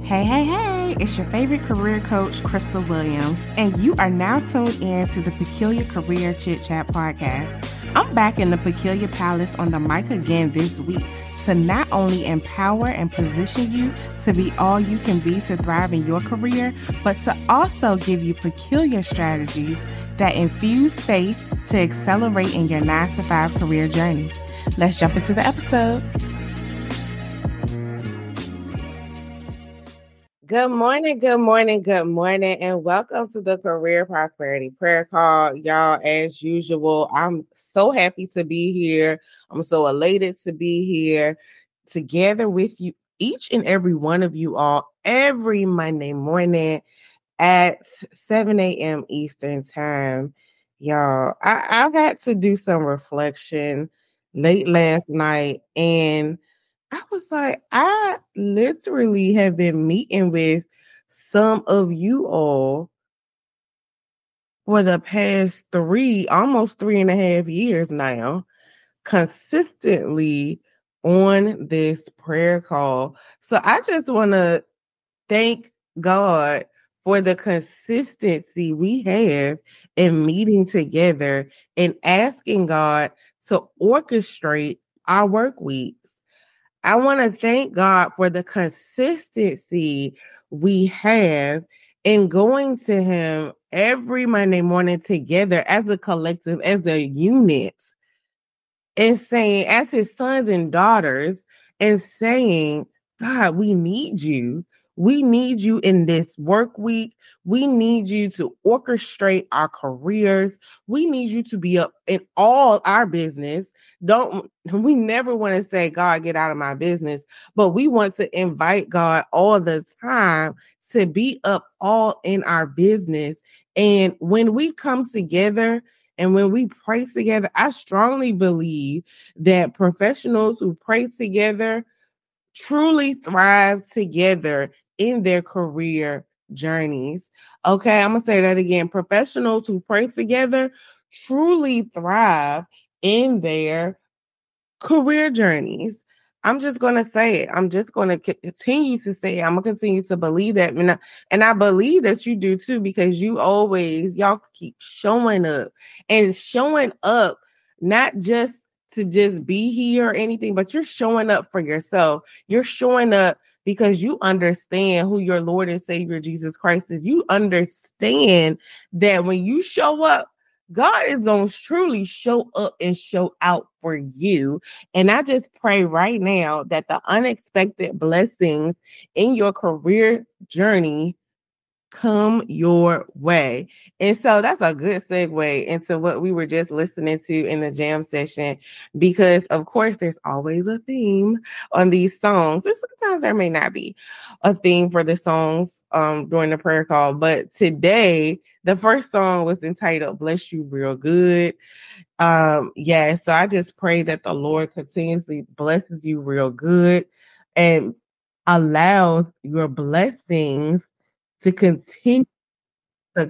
Hey, hey, hey, it's your favorite career coach, Crystal Williams, and you are now tuned in to the Peculiar Career Chit Chat podcast. I'm back in the Peculiar Palace on the mic again this week to not only empower and position you to be all you can be to thrive in your career, but to also give you peculiar strategies that infuse faith to accelerate in your 9-to-5 career journey. Let's jump into the episode. Good morning, and welcome to the Career Prosperity Prayer Call. Y'all, as usual, I'm so happy to be here. I'm so elated to be here together with you, each and every one of you all, every Monday morning at 7 a.m. Eastern Time. Y'all, I got to do some reflection late last night, and I was like, I literally have been meeting with some of you all for the past almost 3.5 years now, consistently on this prayer call. So I just want to thank God for the consistency we have in meeting together and asking God to orchestrate our work weeks. I want to thank God for the consistency we have in going to Him every Monday morning together as a collective, as a unit, and saying, as His sons and daughters, and saying, God, we need you. We need you in this work week. We need you to orchestrate our careers. We need you to be up in all our business. We never want to say, God, get out of my business, but we want to invite God all the time to be up all in our business. And when we come together and when we pray together, I strongly believe that professionals who pray together truly thrive together in their career journeys. Okay, I'm going to say that again. Professionals who pray together truly thrive in their career journeys. I'm just going to say it. I'm just going to continue to say it. I'm going to continue to believe that. And I believe that you do too, because y'all keep showing up not just to just be here or anything, but you're showing up for yourself. You're showing up because you understand who your Lord and Savior Jesus Christ is. You understand that when you show up, God is going to truly show up and show out for you. And I just pray right now that the unexpected blessings in your career journey come your way. And so that's a good segue into what we were just listening to in the jam session, because of course there's always a theme on these songs. And sometimes there may not be a theme for the songs during the prayer call, but today the first song was entitled Bless You Real Good. So I just pray that the Lord continuously blesses you real good and allows your blessings to continue to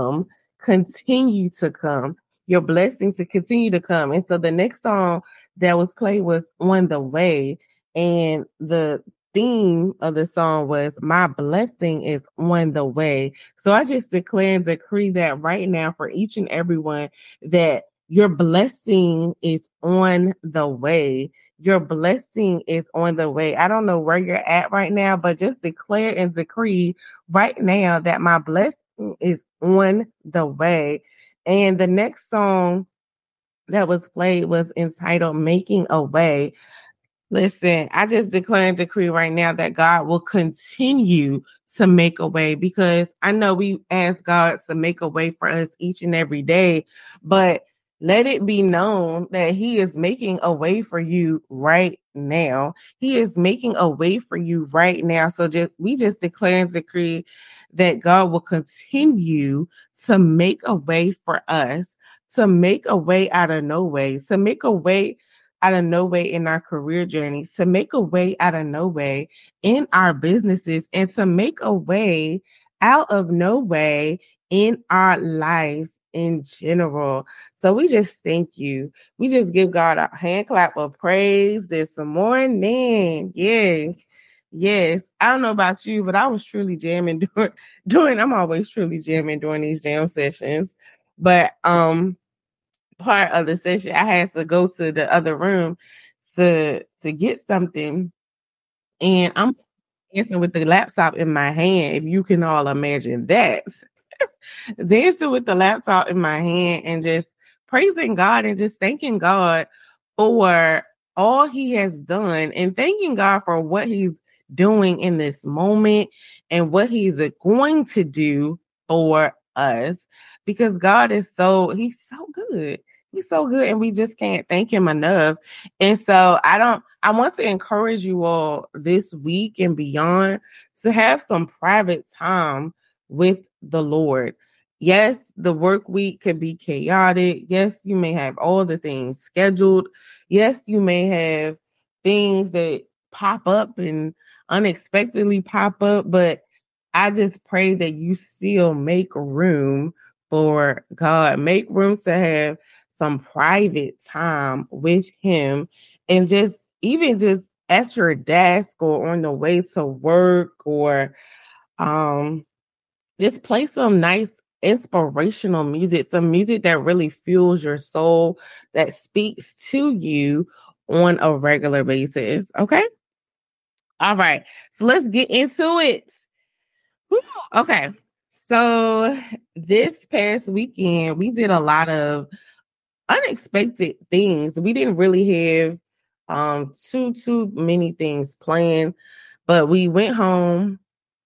your blessings to continue to come. And so the next song that was played was On the Way, and the theme of the song was My Blessing is on the Way. So I just declare and decree that right now for each and everyone, that your blessing is on the way. Your blessing is on the way. I don't know where you're at right now, but just declare and decree right now that my blessing is on the way. And the next song that was played was entitled Making a Way. Listen, I just declare and decree right now that God will continue to make a way, because I know we ask God to make a way for us each and every day, but let it be known that He is making a way for you right now. He is making a way for you right now. So we just declare and decree that God will continue to make a way for us, to make a way out of no way, to make a way out of no way in our career journeys, to make a way out of no way in our businesses, and to make a way out of no way in our lives in general. So we just thank you. We just give God a hand clap of praise this morning. Yes. Yes, I don't know about you, but I was truly jamming during I'm always truly jamming during these jam sessions. But part of the session I had to go to the other room to get something, and I'm dancing with the laptop in my hand, if you can all imagine that. Dancing with the laptop in my hand and just praising God and just thanking God for all he has done and thanking God for what he's doing in this moment and what he's going to do for us, because God is he's so good. He's so good and we just can't thank him enough. And so I want to encourage you all this week and beyond to have some private time with the Lord. Yes, the work week could be chaotic. Yes, you may have all the things scheduled. Yes, you may have things that pop up and unexpectedly pop up, but I just pray that you still make room for God. Make room to have some private time with him, and just even just at your desk or on the way to work, or just play some nice inspirational music, some music that really fuels your soul, that speaks to you on a regular basis. Okay. All right. So let's get into it. Whew. Okay. So this past weekend, we did a lot of unexpected things. We didn't really have too many things planned, but we went home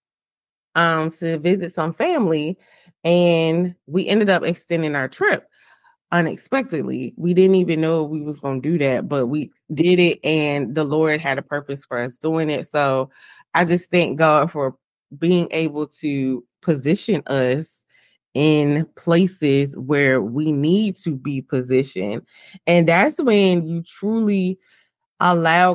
to visit some family, and we ended up extending our trip unexpectedly. We didn't even know we was going to do that, but we did it, and the Lord had a purpose for us doing it. So I just thank God for being able to position us in places where we need to be positioned. And that's when you truly allow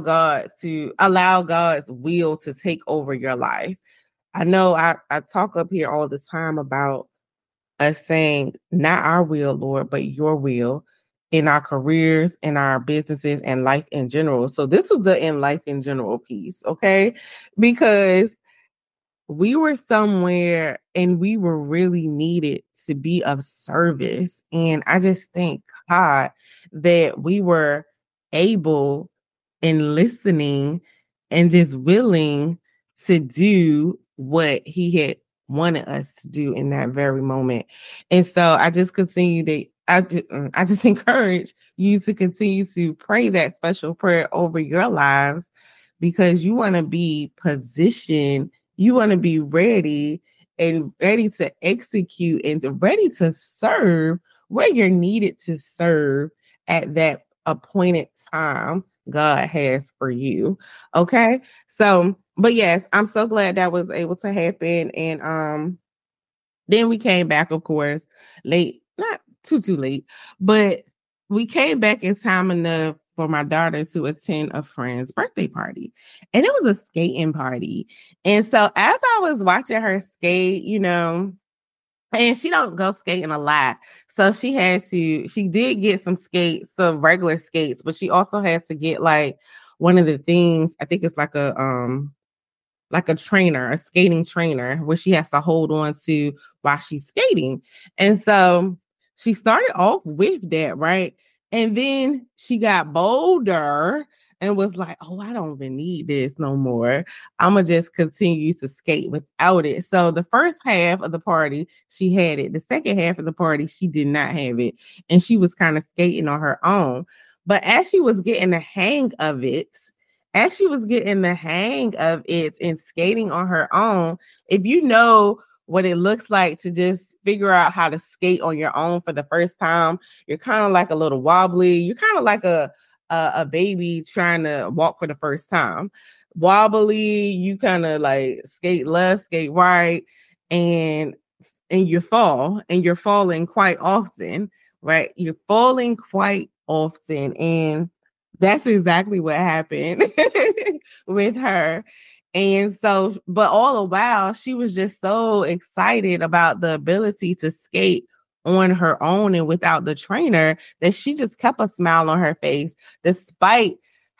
God's will to take over your life. I know I talk up here all the time about us saying, not our will, Lord, but your will in our careers, in our businesses, and life in general. So this was the in life in general piece, okay? Because we were somewhere and we were really needed to be of service. And I just thank God that we were able and listening and just willing to do what he had wanted us to do in that very moment. And so I just I just encourage you to continue to pray that special prayer over your lives, because you want to be positioned, you want to be ready and ready to execute and ready to serve where you're needed to serve at that appointed time God has for you. Okay. So, but yes, I'm so glad that was able to happen. And then we came back, of course, late, not too late, but we came back in time enough for my daughter to attend a friend's birthday party. And it was a skating party. And so as I was watching her skate, and she don't go skating a lot. So she did get some skates, some regular skates, but she also had to get like one of the things, I think it's like a trainer, a skating trainer, where she has to hold on to while she's skating. And so she started off with that, right? And then she got bolder and was like, oh, I don't even need this no more. I'm going to just continue to skate without it. So the first half of the party, she had it. The second half of the party, she did not have it. And she was kind of skating on her own. But as she was getting the hang of it, and skating on her own, if you know what it looks like to just figure out how to skate on your own for the first time, you're kind of like a little wobbly. You're kind of like a baby trying to walk for the first time. Wobbly, you kind of like skate left, skate right, and you fall, and you're falling quite often, right? You're falling quite often, and that's exactly what happened with her. And so, but all the while, she was just so excited about the ability to skate on her own and without the trainer, that she just kept a smile on her face, despite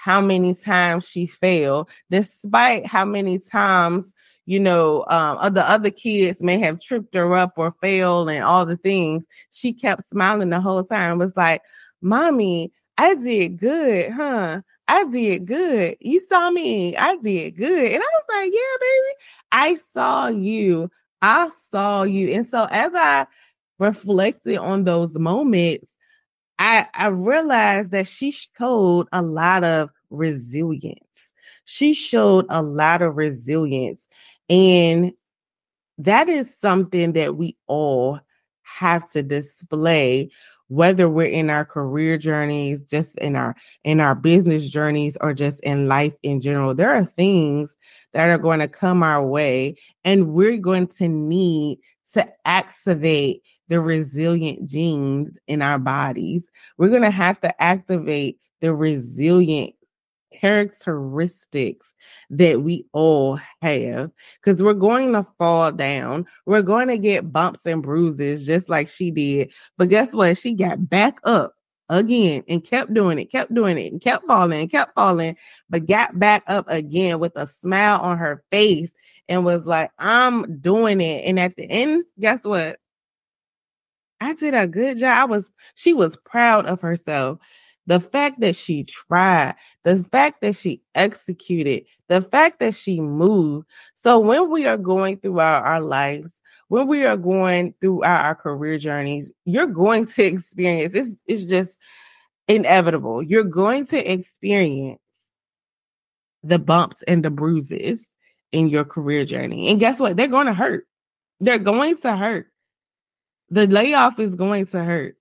how many times she failed, despite how many times, the other kids may have tripped her up or failed and all the things. She kept smiling the whole time. It was like, Mommy, I did good, huh? I did good. You saw me. I did good. And I was like, yeah, baby, I saw you. I saw you. And so as I reflected on those moments, I realized that she showed a lot of resilience. She showed a lot of resilience. And that is something that we all have to display, whether we're in our career journeys, just in our business journeys, or just in life in general. There are things that are going to come our way, and we're going to need to activate the resilient genes in our bodies. We're going to have to activate the resilient characteristics that we all have, because we're going to fall down. We're going to get bumps and bruises just like she did. But guess what? She got back up again and kept doing it, and kept falling, but got back up again with a smile on her face and was like, I'm doing it. And at the end, guess what? I did a good job. She was proud of herself. The fact that she tried, the fact that she executed, the fact that she moved. So when we are going through our lives, when we are going through our career journeys, you're going to experience, it's just inevitable. You're going to experience the bumps and the bruises in your career journey. And guess what? They're going to hurt. They're going to hurt. The layoff is going to hurt.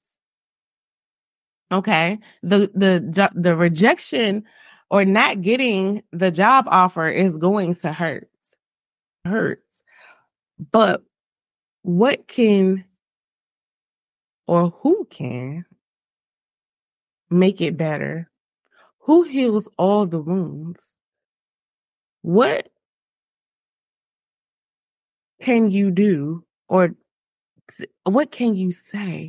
Okay. The rejection or not getting the job offer is going to hurt. Hurts. But what can or who can make it better? Who heals all the wounds? What can you do, or what can you say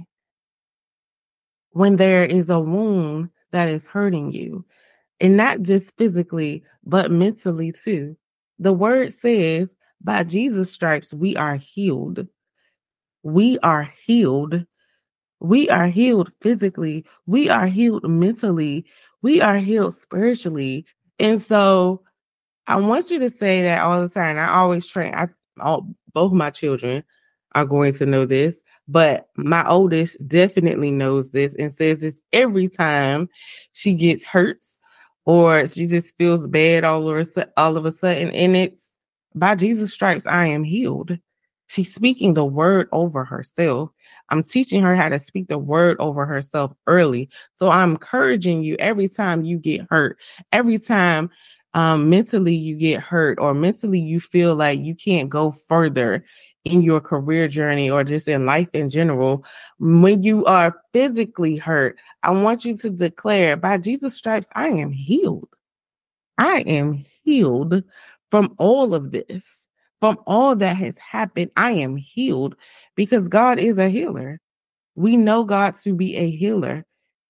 when there is a wound that is hurting you? And not just physically, but mentally too. The word says, by Jesus' stripes, we are healed. We are healed. We are healed physically. We are healed mentally. We are healed spiritually. And so I want you to say that all the time. I always train. Both my children are going to know this, but my oldest definitely knows this and says this every time she gets hurt or she just feels bad all of a sudden. And it's, by Jesus' stripes, I am healed. She's speaking the word over herself. I'm teaching her how to speak the word over herself early. So I'm encouraging you every time you get hurt, every time mentally you get hurt, or mentally you feel like you can't go further in your career journey or just in life in general. When you are physically hurt, I want you to declare, by Jesus' stripes, I am healed. I am healed from all of this, from all that has happened. I am healed because God is a healer. We know God to be a healer.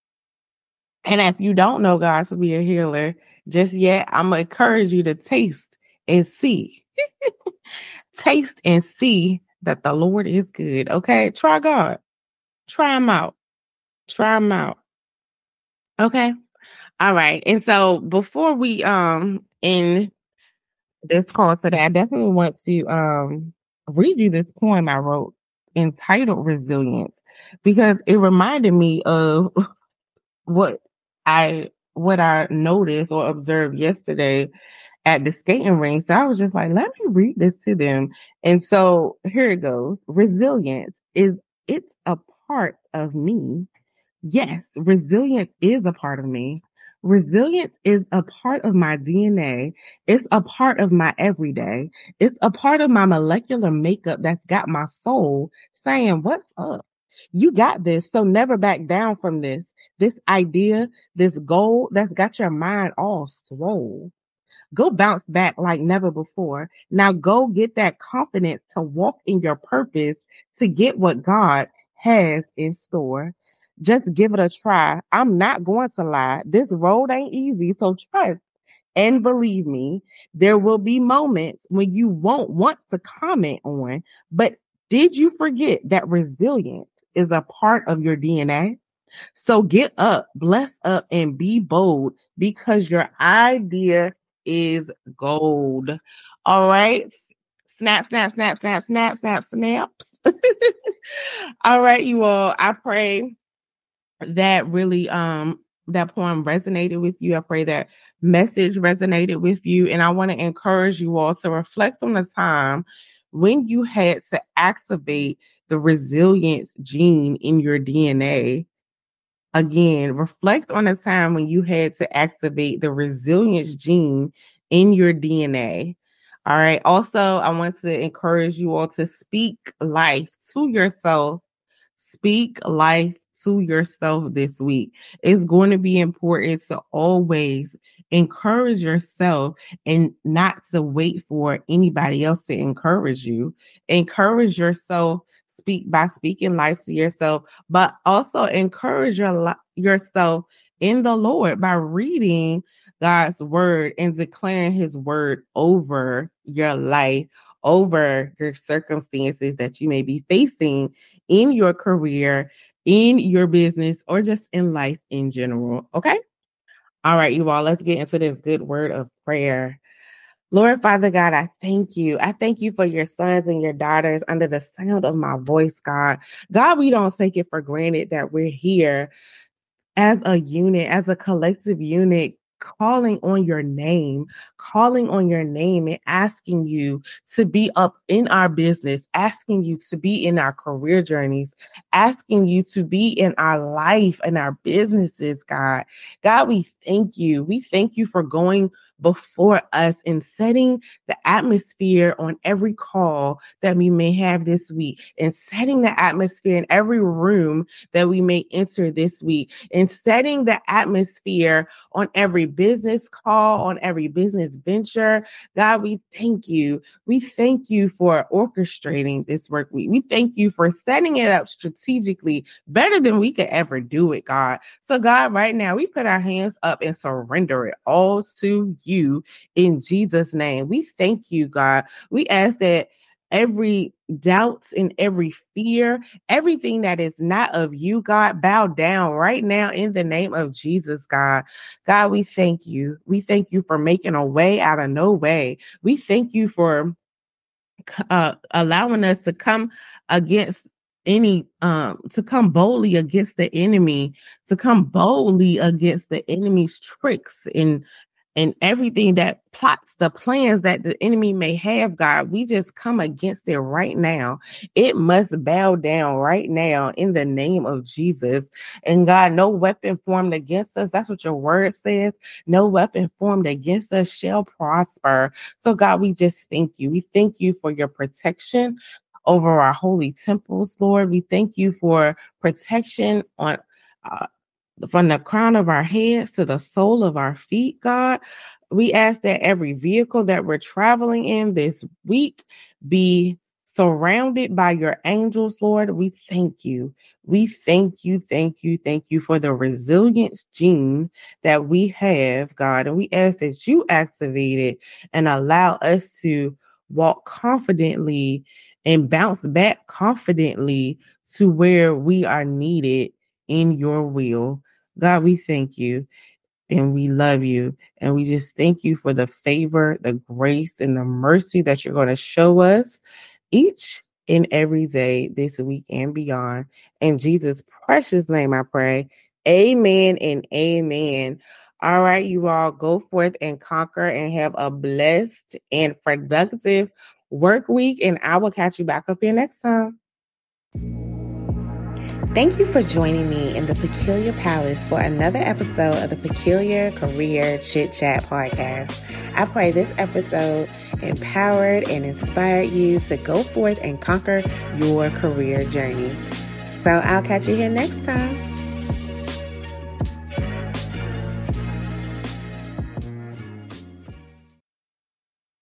And if you don't know God to be a healer just yet, I'm going to encourage you to taste and see. Taste and see that the Lord is good. Okay? Try God. Try him out. Try him out. Okay? All right. And so before we end this call today, I definitely want to read you this poem I wrote entitled Resilience, because it reminded me of what I noticed or observed yesterday at the skating rink. So I was just like, let me read this to them. And so here it goes. Resilience it's a part of me. Yes, resilience is a part of me. Resilience is a part of my DNA. It's a part of my everyday. It's a part of my molecular makeup that's got my soul saying, what's up? You got this. So never back down from this idea, this goal that's got your mind all swole. Go bounce back like never before. Now go get that confidence to walk in your purpose, to get what God has in store. Just give it a try. I'm not going to lie. This road ain't easy. So trust and believe me, there will be moments when you won't want to comment on, but did you forget that resilience is a part of your DNA? So get up, bless up, and be bold because your idea is gold. All right. Snap, snap, snap, snap, snap, snap, snaps. All right, you all. I pray that really that poem resonated with you. I pray that message resonated with you. And I want to encourage you all to reflect on the time when you had to activate the resilience gene in your DNA. Again, reflect on a time when you had to activate the resilience gene in your DNA. All right. Also, I want to encourage you all to speak life to yourself. Speak life to yourself this week. It's going to be important to always encourage yourself and not to wait for anybody else to encourage you. Encourage yourself. Speak by speaking life to yourself, but also encourage yourself in the Lord by reading God's word and declaring his word over your life, over your circumstances that you may be facing in your career, in your business, or just in life in general. Okay. All right, you all, let's get into this good word of prayer. Lord, Father God, I thank you. I thank you for your sons and your daughters under the sound of my voice, God. God, we don't take it for granted that we're here as a unit, as a collective unit, calling on your name and asking you to be up in our business, asking you to be in our career journeys, asking you to be in our life and our businesses, God. God, we thank you. We thank you for going before us and setting the atmosphere on every call that we may have this week and setting the atmosphere in every room that we may enter this week and setting the atmosphere on every business call, on every business venture. God, we thank you. We thank you for orchestrating this work week. We thank you for setting it up strategically better than we could ever do it, God. So God, right now we put our hands up and surrender it all to you in Jesus' name. We thank you, God. We ask that every doubt and every fear, everything that is not of you, God, bow down right now in the name of Jesus, God. God, we thank you. We thank you for making a way out of no way. We thank you for allowing us to come against to come boldly against the enemy, to come boldly against the enemy's tricks and everything that plots, the plans that the enemy may have, God. We just come against it right now. It must bow down right now in the name of Jesus. And God, no weapon formed against us. That's what your word says. No weapon formed against us shall prosper. So God, we just thank you. We thank you for your protection over our holy temples, Lord. We thank you for protection on from the crown of our heads to the sole of our feet, God. We ask that every vehicle that we're traveling in this week be surrounded by your angels, Lord. We thank you. We thank you for the resilience gene that we have, God. And we ask that you activate it and allow us to walk confidently and bounce back confidently to where we are needed in your will. God, we thank you and we love you. And we just thank you for the favor, the grace, and the mercy that you're going to show us each and every day this week and beyond. In Jesus' precious name, I pray. Amen and amen. All right, you all go forth and conquer and have a blessed and productive work week. And I will catch you back up here next time. Thank you for joining me in the Peculiar Palace for another episode of the Peculiar Career Chit Chat podcast. I pray this episode empowered and inspired you to go forth and conquer your career journey. So I'll catch you here next time.